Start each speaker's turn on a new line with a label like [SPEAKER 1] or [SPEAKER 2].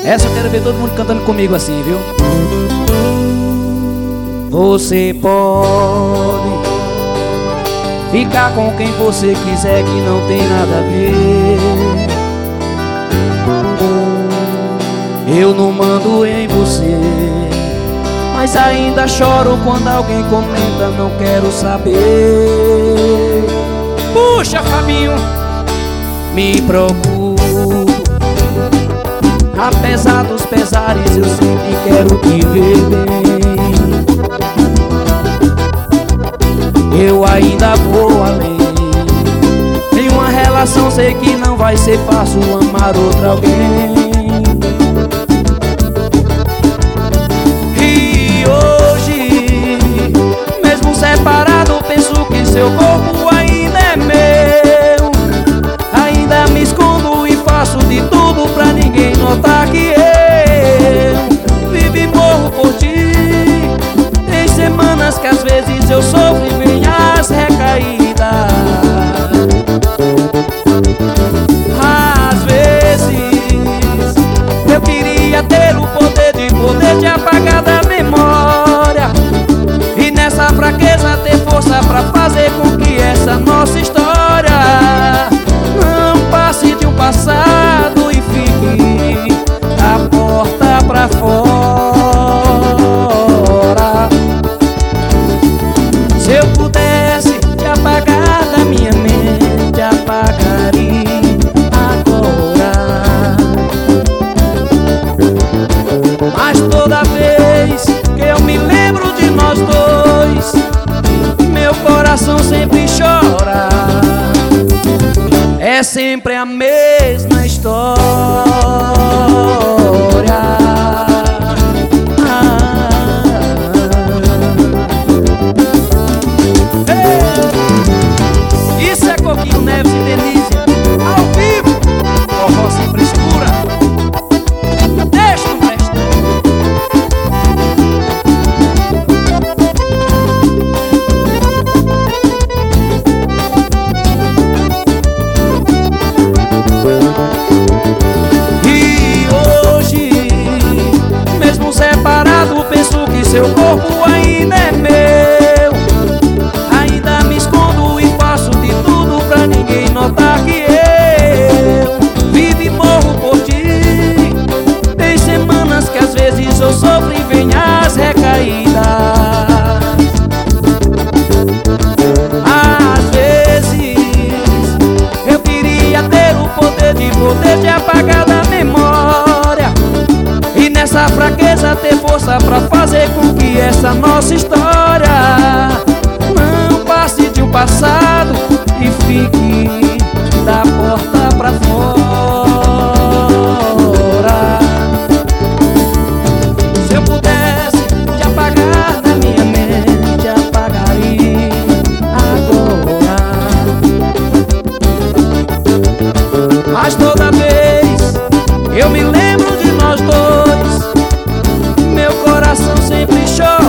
[SPEAKER 1] Essa eu quero ver todo mundo cantando comigo assim, viu? Você pode ficar com quem você quiser, que não tem nada a ver. Eu não mando em você, mas ainda choro quando alguém comenta, não quero saber. Puxa, Fabinho! Me procuro, apesar dos pesares, eu sempre quero te ver bem. Eu ainda vou além. Em uma relação sei que não vai ser fácil amar outra alguém. E hoje, mesmo separado, penso que seu corpo ainda é meu. Ainda me escondo e faço de tudo pra ninguém notar que eu vivo e morro por ti. Tem semanas que às vezes eu sofro e vem as recaídas. Às vezes eu queria ter o poder de te apagar da memória, e nessa fraqueza ter força pra fazer com que essa nossa história não passe de um passado e fique da porta pra fora. Se eu pudesse te apagar da minha mente, apagaria agora. Mas toda vez que eu me lembro de nós dois, meu coração sempre chora. É sempre a mesma história. Isso é Coquinho Neves e Denise ao vivo, forró sem frescura. Deixa o resto. E hoje, mesmo separado, penso que seu corpo ainda é meu. Ainda me escondo e faço de tudo pra ninguém notar que eu vivo e morro por ti. Tem semanas que às vezes eu sofro e vem as recaídas. Às vezes eu queria ter o poder de te apagar da memória, e nessa fraqueza ter força pra fazer com que essa nossa história não passe de um passado e fique da porta pra fora. Se eu pudesse te apagar da minha mente, apagaria agora. Mas toda vez eu me lembro de nós dois, meu coração sempre chora.